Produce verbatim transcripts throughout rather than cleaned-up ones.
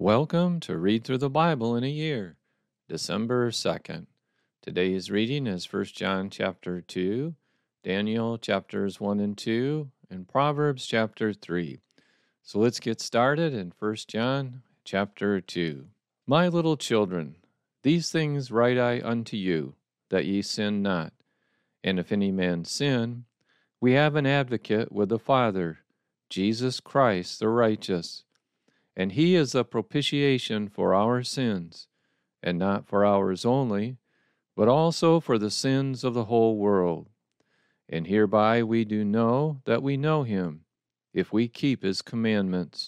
Welcome to Read Through the Bible in a Year, December second. Today's reading is First John chapter two, Daniel chapters one and two, and Proverbs chapter three. So let's get started in First John chapter two. My little children, these things write I unto you, that ye sin not. And if any man sin, we have an advocate with the Father, Jesus Christ the righteous. And he is a propitiation for our sins, and not for ours only, but also for the sins of the whole world. And hereby we do know that we know him, if we keep his commandments.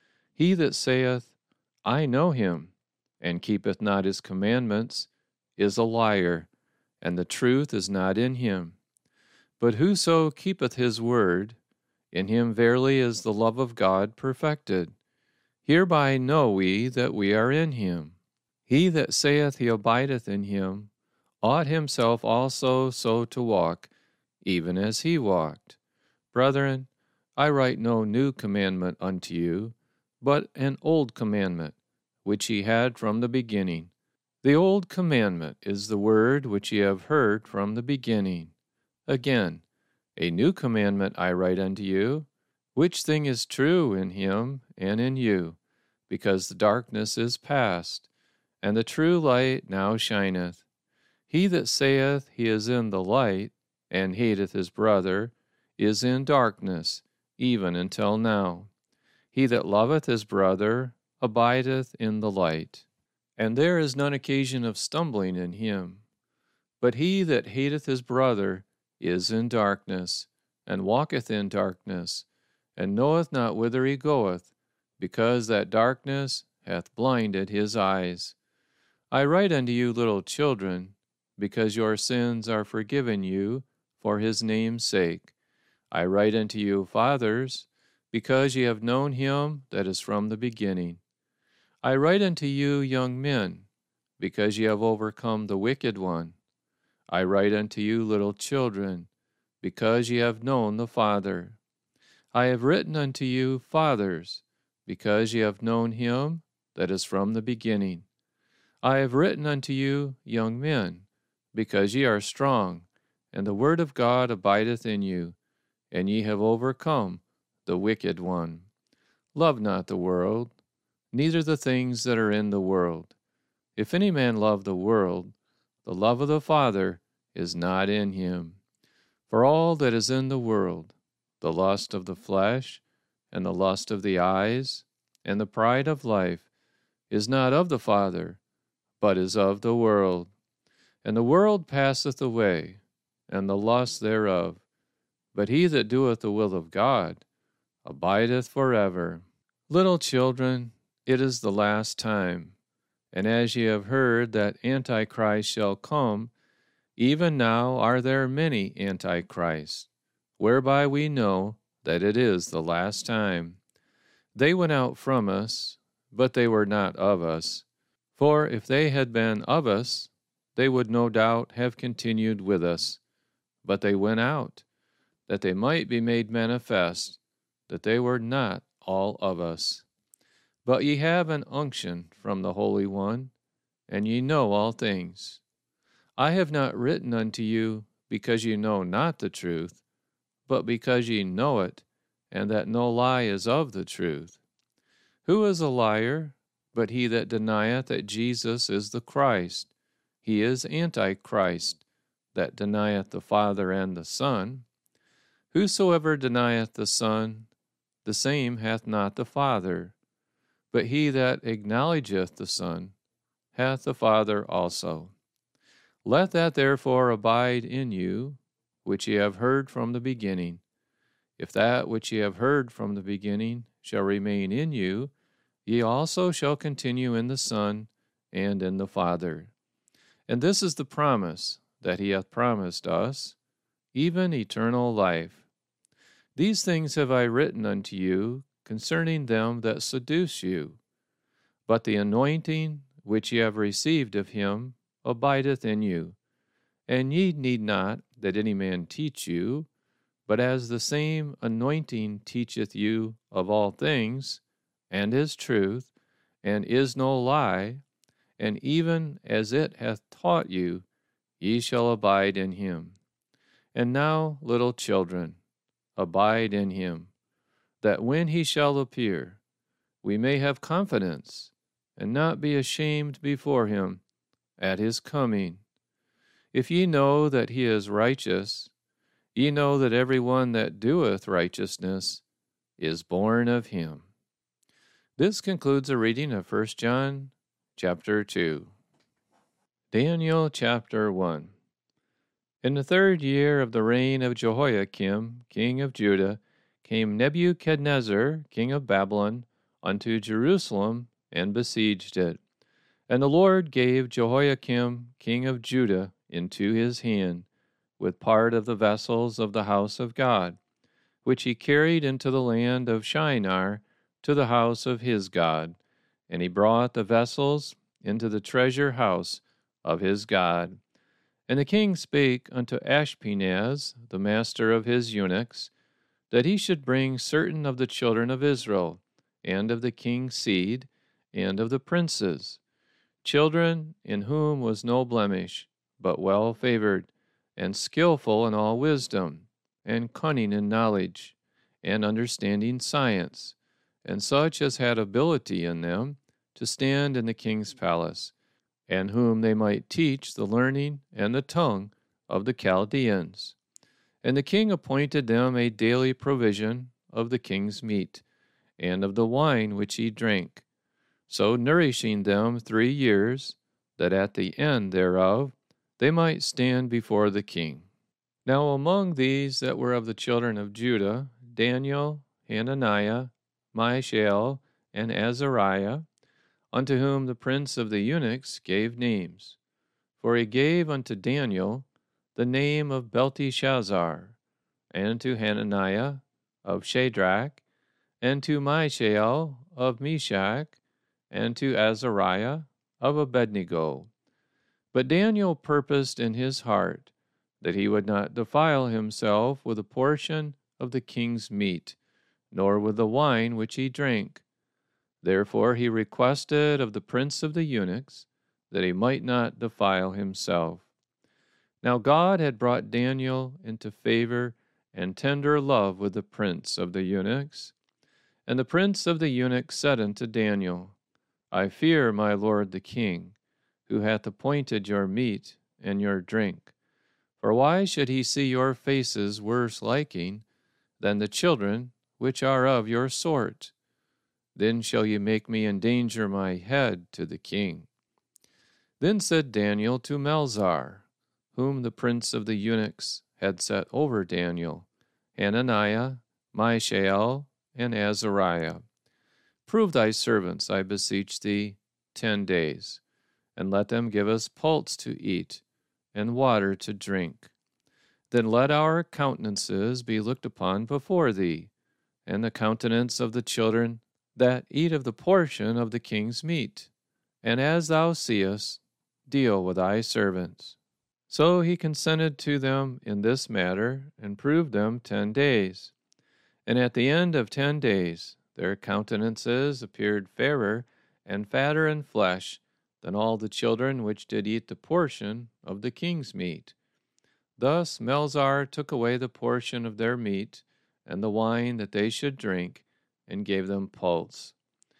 He that saith, I know him, and keepeth not his commandments, is a liar, and the truth is not in him. But whoso keepeth his word, in him verily is the love of God perfected. Hereby know we that we are in him. He that saith he abideth in him ought himself also so to walk, even as he walked. Brethren, I write no new commandment unto you, but an old commandment, which ye had from the beginning. The old commandment is the word which ye have heard from the beginning. Again, a new commandment I write unto you, which thing is true in him and in you, because the darkness is past, and the true light now shineth. He that saith he is in the light, and hateth his brother, is in darkness, even until now. He that loveth his brother abideth in the light, and there is none occasion of stumbling in him. But he that hateth his brother is in darkness, and walketh in darkness, and knoweth not whither he goeth, because that darkness hath blinded his eyes. I write unto you, little children, because your sins are forgiven you for his name's sake. I write unto you, fathers, because ye have known him that is from the beginning. I write unto you, young men, because ye have overcome the wicked one. I write unto you, little children, because ye have known the Father. I have written unto you, fathers, because ye have known him that is from the beginning. I have written unto you, young men, because ye are strong, and the word of God abideth in you, and ye have overcome the wicked one. Love not the world, neither the things that are in the world. If any man love the world, the love of the Father is not in him. For all that is in the world, the lust of the flesh, and the lust of the eyes, and the pride of life, is not of the Father, but is of the world. And the world passeth away, and the lust thereof. But he that doeth the will of God abideth forever. Little children, it is the last time. And as ye have heard that Antichrist shall come, even now are there many Antichrists, whereby we know that it is the last time. They went out from us, but they were not of us. For if they had been of us, they would no doubt have continued with us. But they went out, that they might be made manifest, that they were not all of us. But ye have an unction from the Holy One, and ye know all things. I have not written unto you because ye know not the truth, but because ye know it, and that no lie is of the truth. Who is a liar, but he that denieth that Jesus is the Christ? He is Antichrist, that denieth the Father and the Son. Whosoever denieth the Son, the same hath not the Father. But he that acknowledgeth the Son hath the Father also. Let that therefore abide in you, which ye have heard from the beginning. If that which ye have heard from the beginning shall remain in you, ye also shall continue in the Son and in the Father. And this is the promise that he hath promised us, even eternal life. These things have I written unto you concerning them that seduce you. But the anointing which ye have received of him abideth in you. And ye need not that any man teach you, but as the same anointing teacheth you of all things, and is truth, and is no lie, and even as it hath taught you, ye shall abide in him. And now, little children, abide in him, that when he shall appear, we may have confidence, and not be ashamed before him at his coming. If ye know that he is righteous, ye know that every one that doeth righteousness is born of him. This concludes a reading of First John chapter two. Daniel chapter one. In the third year of the reign of Jehoiakim, king of Judah, came Nebuchadnezzar, king of Babylon, unto Jerusalem, and besieged it. And the Lord gave Jehoiakim, king of Judah, into his hand, with part of the vessels of the house of God, which he carried into the land of Shinar, to the house of his God. And he brought the vessels into the treasure house of his God. And the king spake unto Ashpenaz, the master of his eunuchs, that he should bring certain of the children of Israel, and of the king's seed, and of the princes, children in whom was no blemish, but well favored, and skillful in all wisdom, and cunning in knowledge, and understanding science, and such as had ability in them to stand in the king's palace, and whom they might teach the learning and the tongue of the Chaldeans. And the king appointed them a daily provision of the king's meat, and of the wine which he drank, so nourishing them three years, that at the end thereof they might stand before the king. Now among these that were of the children of Judah, Daniel, Hananiah, Mishael, and Azariah, unto whom the prince of the eunuchs gave names. For he gave unto Daniel the name of Belteshazzar, and to Hananiah of Shadrach, and to Mishael of Meshach, and to Azariah of Abednego. But Daniel purposed in his heart that he would not defile himself with a portion of the king's meat, nor with the wine which he drank. Therefore he requested of the prince of the eunuchs that he might not defile himself. Now God had brought Daniel into favor and tender love with the prince of the eunuchs. And the prince of the eunuchs said unto Daniel, I fear my lord the king, who hath appointed your meat and your drink. For why should he see your faces worse liking than the children which are of your sort? Then shall ye make me endanger my head to the king. Then said Daniel to Melzar, whom the prince of the eunuchs had set over Daniel, Hananiah, Mishael, and Azariah, prove thy servants, I beseech thee, ten days, and let them give us pulse to eat, and water to drink. Then let our countenances be looked upon before thee, and the countenance of the children that eat of the portion of the king's meat, and as thou seest, deal with thy servants. So he consented to them in this matter, and proved them ten days. And at the end of ten days their countenances appeared fairer and fatter in flesh than all the children which did eat the portion of the king's meat. Thus Melzar took away the portion of their meat, and the wine that they should drink, and gave them pulse.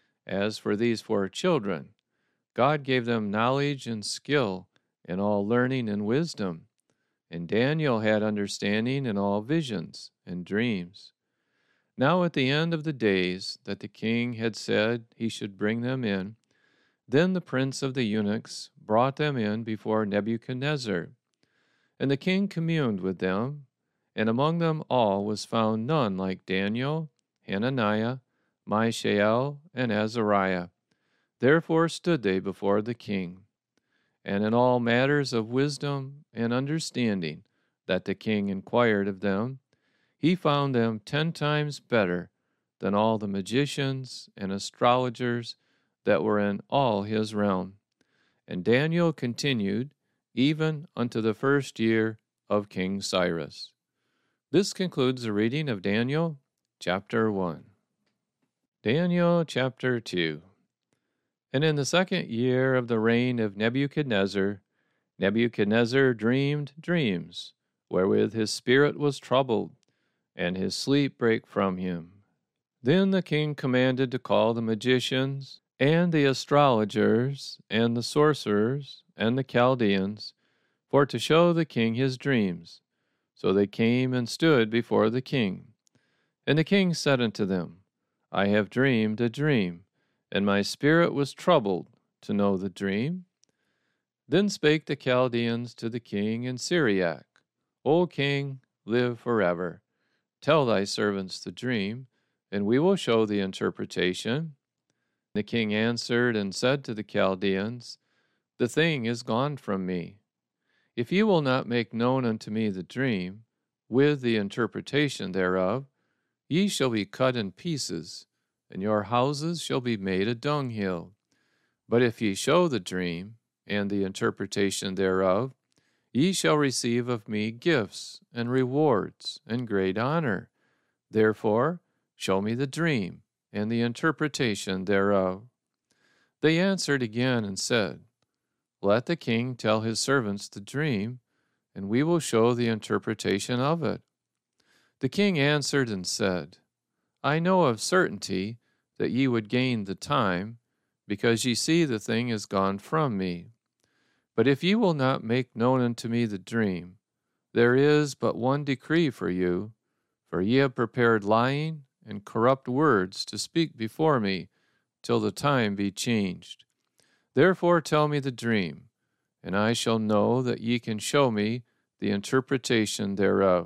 As for these four children, God gave them knowledge and skill in all learning and wisdom, and Daniel had understanding in all visions and dreams. Now at the end of the days that the king had said he should bring them in, then the prince of the eunuchs brought them in before Nebuchadnezzar. And the king communed with them, and among them all was found none like Daniel, Hananiah, Mishael, and Azariah. Therefore stood they before the king. And in all matters of wisdom and understanding that the king inquired of them, he found them ten times better than all the magicians and astrologers that were in all his realm. And Daniel continued even unto the first year of King Cyrus. This concludes the reading of Daniel chapter one. Daniel chapter two. And in the second year of the reign of Nebuchadnezzar, Nebuchadnezzar dreamed dreams, wherewith his spirit was troubled, and his sleep brake from him. Then the king commanded to call the magicians, and the astrologers, and the sorcerers, and the Chaldeans, for to show the king his dreams. So they came and stood before the king. And the king said unto them, I have dreamed a dream, and my spirit was troubled to know the dream. Then spake the Chaldeans to the king in Syriac, O king, live forever. Tell thy servants the dream, and we will show the interpretation. The king answered and said to the Chaldeans, The thing is gone from me. If ye will not make known unto me the dream, with the interpretation thereof, ye shall be cut in pieces, and your houses shall be made a dunghill. But if ye show the dream, and the interpretation thereof, ye shall receive of me gifts, and rewards, and great honor. Therefore, show me the dream, and the interpretation thereof. They answered again and said, Let the king tell his servants the dream, and we will show the interpretation of it. The king answered and said, I know of certainty that ye would gain the time, because ye see the thing is gone from me. But if ye will not make known unto me the dream, there is but one decree for you, for ye have prepared lying and corrupt words to speak before me, till the time be changed. Therefore tell me the dream, and I shall know that ye can show me the interpretation thereof.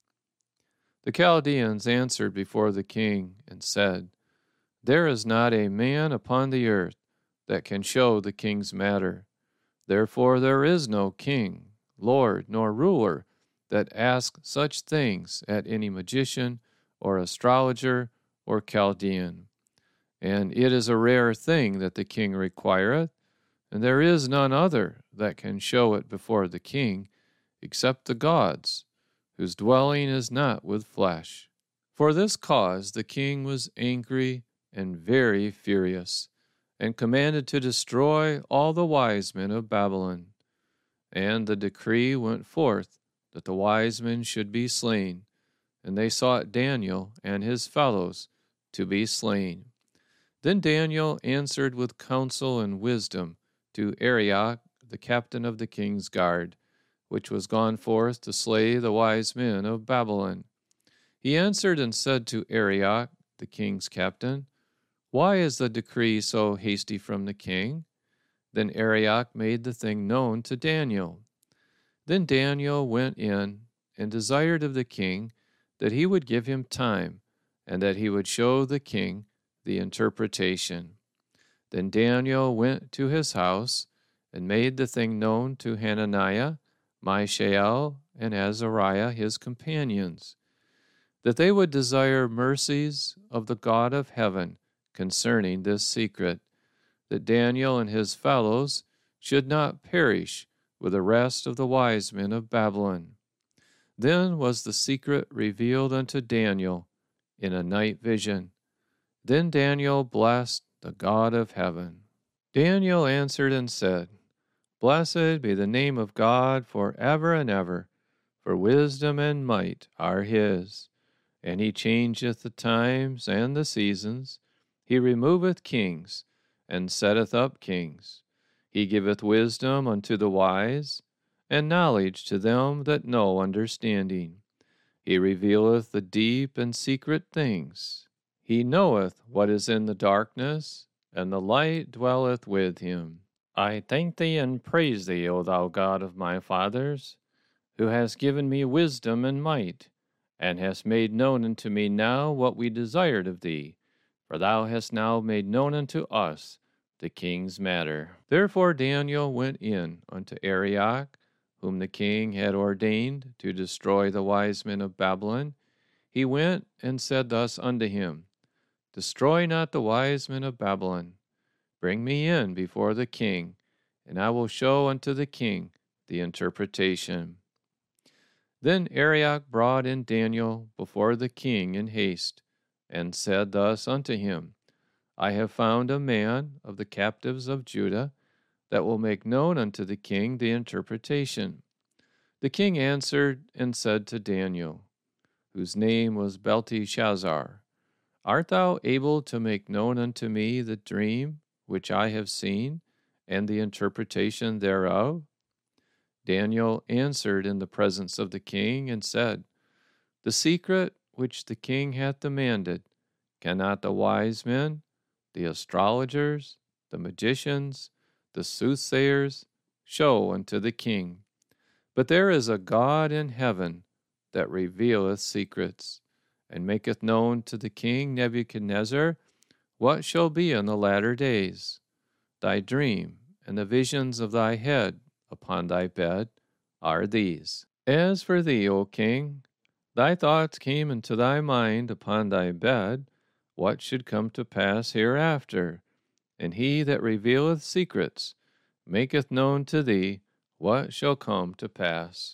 The Chaldeans answered before the king and said, There is not a man upon the earth that can show the king's matter. Therefore there is no king, lord, nor ruler that asks such things at any magician or astrologer or Chaldean. And it is a rare thing that the king requireth, and there is none other that can show it before the king, except the gods, whose dwelling is not with flesh. For this cause the king was angry and very furious, and commanded to destroy all the wise men of Babylon. And the decree went forth that the wise men should be slain, and they sought Daniel and his fellows to be slain. Then Daniel answered with counsel and wisdom to Arioch, the captain of the king's guard, which was gone forth to slay the wise men of Babylon. He answered and said to Arioch, the king's captain, Why is the decree so hasty from the king? Then Arioch made the thing known to Daniel. Then Daniel went in and desired of the king that he would give him time, and that he would show the king the interpretation. Then Daniel went to his house and made the thing known to Hananiah, Mishael, and Azariah his companions, that they would desire mercies of the God of heaven concerning this secret, that Daniel and his fellows should not perish with the rest of the wise men of Babylon. Then was the secret revealed unto Daniel in a night vision. Then Daniel blessed the God of heaven. Daniel answered and said, Blessed be the name of God for ever and ever, for wisdom and might are his. And he changeth the times and the seasons. He removeth kings, and setteth up kings. He giveth wisdom unto the wise, and knowledge to them that know understanding. He revealeth the deep and secret things. He knoweth what is in the darkness, and the light dwelleth with him. I thank thee and praise thee, O thou God of my fathers, who hast given me wisdom and might, and hast made known unto me now what we desired of thee, for thou hast now made known unto us the king's matter. Therefore Daniel went in unto Arioch, whom the king had ordained to destroy the wise men of Babylon. He went and said thus unto him, Destroy not the wise men of Babylon. Bring me in before the king, and I will show unto the king the interpretation. Then Arioch brought in Daniel before the king in haste, and said thus unto him, I have found a man of the captives of Judah that will make known unto the king the interpretation. The king answered and said to Daniel, whose name was Belteshazzar, Art thou able to make known unto me the dream which I have seen, and the interpretation thereof? Daniel answered in the presence of the king and said, The secret which the king hath demanded, cannot the wise men, the astrologers, the magicians, the soothsayers, show unto the king? But there is a God in heaven that revealeth secrets, and maketh known to the king Nebuchadnezzar what shall be in the latter days. Thy dream and the visions of thy head upon thy bed are these. As for thee, O king, thy thoughts came into thy mind upon thy bed, what should come to pass hereafter, and he that revealeth secrets maketh known to thee what shall come to pass.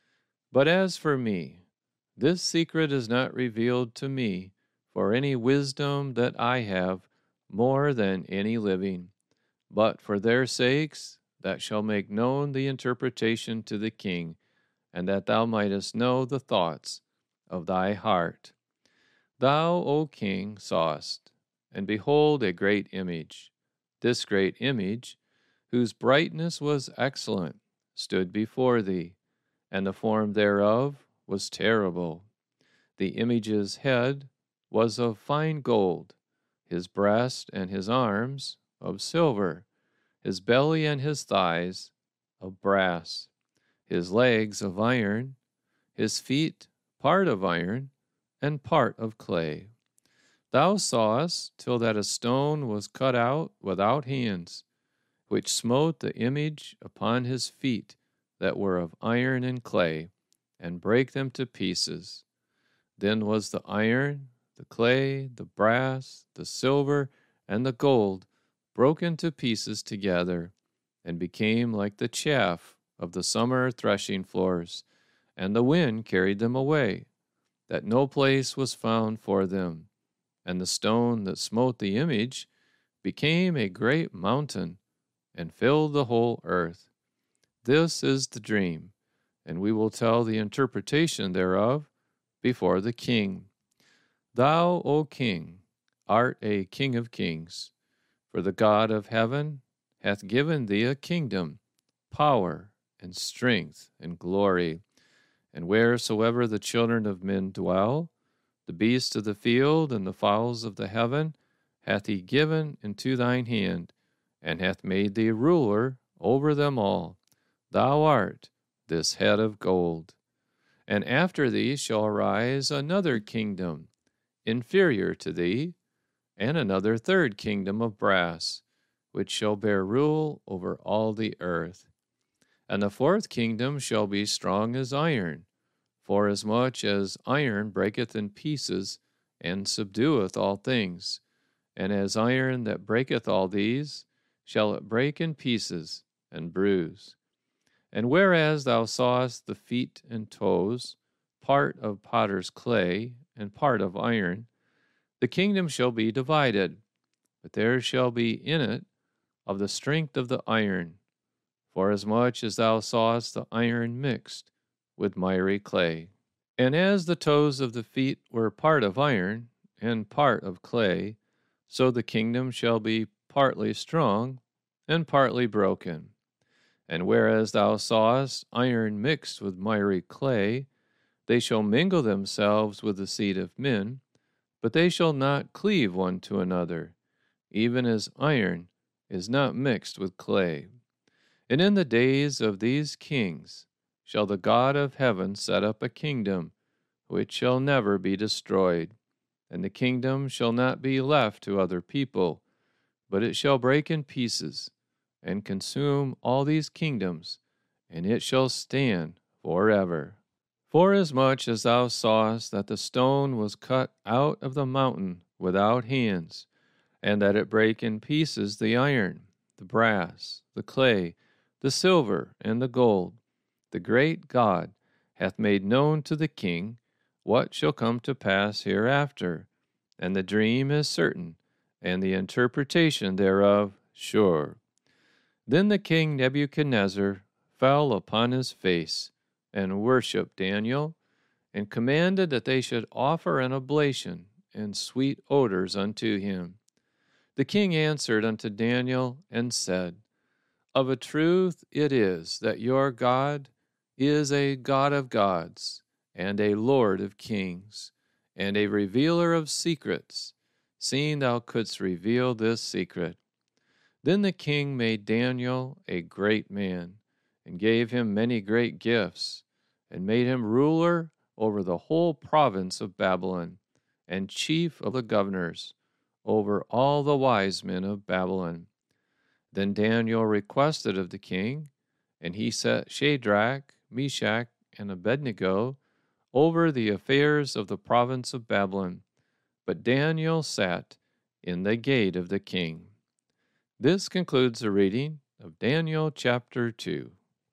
But as for me, this secret is not revealed to me for any wisdom that I have more than any living, but for their sakes that shall make known the interpretation to the king, and that thou mightest know the thoughts of thy heart. Thou, O king, sawest, and behold, a great image. This great image, whose brightness was excellent, stood before thee, and the form thereof was terrible. The image's head was of fine gold, his breast and his arms of silver, his belly and his thighs of brass, his legs of iron, his feet part of iron and part of clay. Thou sawest till that a stone was cut out without hands, which smote the image upon his feet that were of iron and clay, and brake them to pieces. Then was the iron, the clay, the brass, the silver, and the gold broken to pieces together, and became like the chaff of the summer threshing floors, and the wind carried them away, that no place was found for them. And the stone that smote the image became a great mountain, and filled the whole earth. This is the dream, and we will tell the interpretation thereof before the king. Thou, O king, art a king of kings, for the God of heaven hath given thee a kingdom, power, and strength, and glory. And wheresoever the children of men dwell, the beasts of the field and the fowls of the heaven hath he given into thine hand, and hath made thee ruler over them all. Thou art this head of gold. And after thee shall arise another kingdom, inferior to thee, and another third kingdom of brass, which shall bear rule over all the earth. And the fourth kingdom shall be strong as iron, forasmuch as iron breaketh in pieces, and subdueth all things. And as iron that breaketh all these, shall it break in pieces, and bruise. And whereas thou sawest the feet and toes, part of potter's clay, and part of iron, the kingdom shall be divided, but there shall be in it of the strength of the iron, forasmuch as thou sawest the iron mixed with miry clay. And as the toes of the feet were part of iron, and part of clay, so the kingdom shall be partly strong, and partly broken. And whereas thou sawest iron mixed with miry clay, they shall mingle themselves with the seed of men, but they shall not cleave one to another, even as iron is not mixed with clay. And in the days of these kings shall the God of heaven set up a kingdom, which shall never be destroyed, and the kingdom shall not be left to other people, but it shall break in pieces, and consume all these kingdoms, and it shall stand forever. Forasmuch as thou sawest that the stone was cut out of the mountain without hands, and that it brake in pieces the iron, the brass, the clay, the silver, and the gold, the great God hath made known to the king what shall come to pass hereafter, and the dream is certain, and the interpretation thereof sure. Then the king Nebuchadnezzar fell upon his face, and worshipped Daniel, and commanded that they should offer an oblation and sweet odors unto him. The king answered unto Daniel, and said, Of a truth it is that your God is a God of gods, and a Lord of kings, and a revealer of secrets, seeing thou couldst reveal this secret. Then the king made Daniel a great man, and gave him many great gifts, and made him ruler over the whole province of Babylon, and chief of the governors over all the wise men of Babylon. Then Daniel requested of the king, and he set Shadrach, Meshach, and Abednego over the affairs of the province of Babylon. But Daniel sat in the gate of the king. This concludes the reading of Daniel chapter two.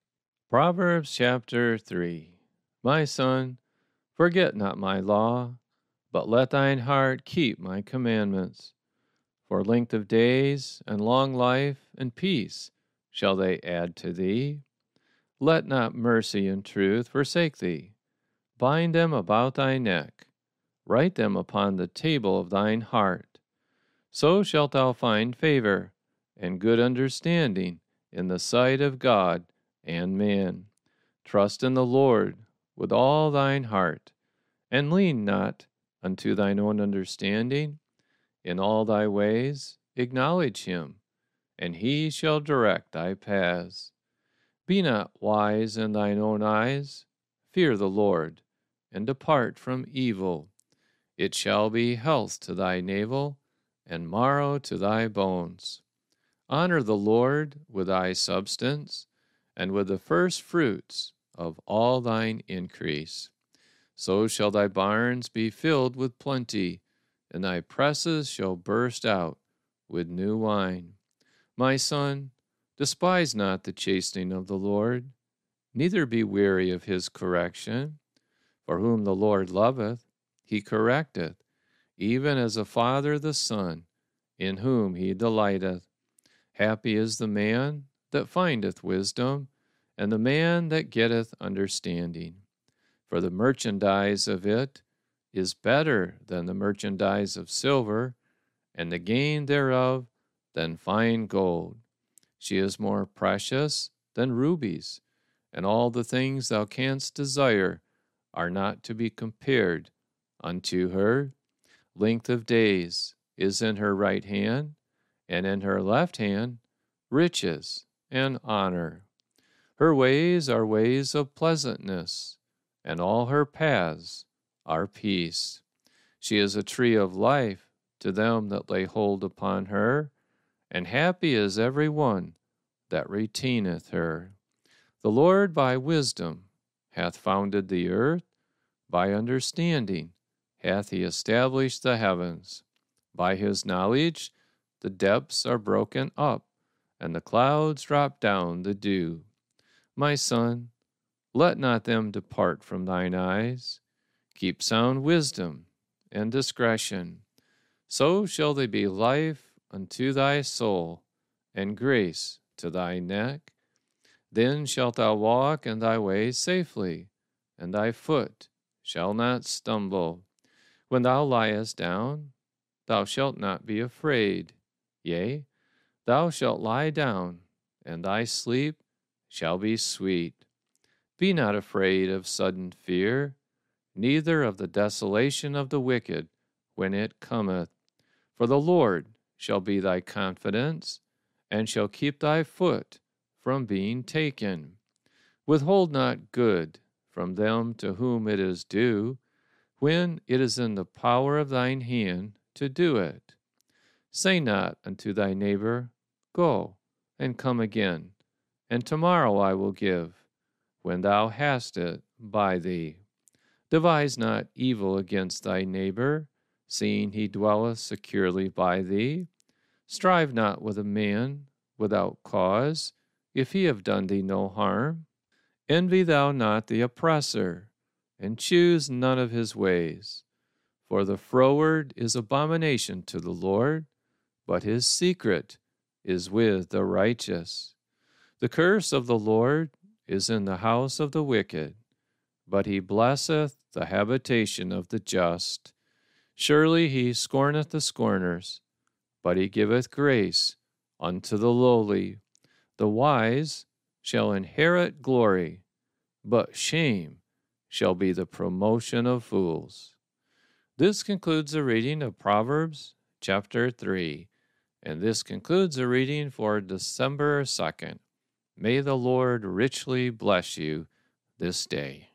Proverbs chapter three. My son, forget not my law, but let thine heart keep my commandments. For length of days and long life and peace shall they add to thee. Let not mercy and truth forsake thee. Bind them about thy neck. Write them upon the table of thine heart. So shalt thou find favor and good understanding in the sight of God and man. Trust in the Lord with all thine heart, and lean not unto thine own understanding. In all thy ways acknowledge him, and he shall direct thy paths. Be not wise in thine own eyes. Fear the Lord, and depart from evil. It shall be health to thy navel, and marrow to thy bones. Honor the Lord with thy substance, and with the first fruits of all thine increase. So shall thy barns be filled with plenty, and thy presses shall burst out with new wine. My son, despise not the chastening of the Lord, neither be weary of his correction. For whom the Lord loveth, he correcteth, even as a father the son, in whom he delighteth. Happy is the man that findeth wisdom, and the man that getteth understanding. For the merchandise of it is better than the merchandise of silver, and the gain thereof than fine gold. She is more precious than rubies, and all the things thou canst desire are not to be compared unto her. Length of days is in her right hand, and in her left hand riches and honor. Her ways are ways of pleasantness, and all her paths are peace. She is a tree of life to them that lay hold upon her, and happy is every one that retaineth her. The Lord by wisdom hath founded the earth, by understanding hath he established the heavens. By his knowledge the depths are broken up, and the clouds drop down the dew. My son, let not them depart from thine eyes. Keep sound wisdom and discretion. So shall they be life unto thy soul, and grace to thy neck. Then shalt thou walk in thy way safely, and thy foot shall not stumble. When thou liest down, thou shalt not be afraid. Yea, thou shalt lie down, and thy sleep shall be sweet. Be not afraid of sudden fear, neither of the desolation of the wicked when it cometh. For the Lord shall be thy confidence, and shall keep thy foot from being taken. Withhold not good from them to whom it is due, when it is in the power of thine hand to do it. Say not unto thy neighbor, Go, and come again, and tomorrow I will give, when thou hast it by thee. Devise not evil against thy neighbor, seeing he dwelleth securely by thee. Strive not with a man without cause, if he have done thee no harm. Envy thou not the oppressor, and choose none of his ways. For the froward is abomination to the Lord, but his secret is with the righteous. The curse of the Lord is in the house of the wicked, but he blesseth the habitation of the just. Surely he scorneth the scorners, but he giveth grace unto the lowly. The wise shall inherit glory, but shame shall be the promotion of fools. This concludes the reading of Proverbs chapter three, and this concludes the reading for December second. May the Lord richly bless you this day.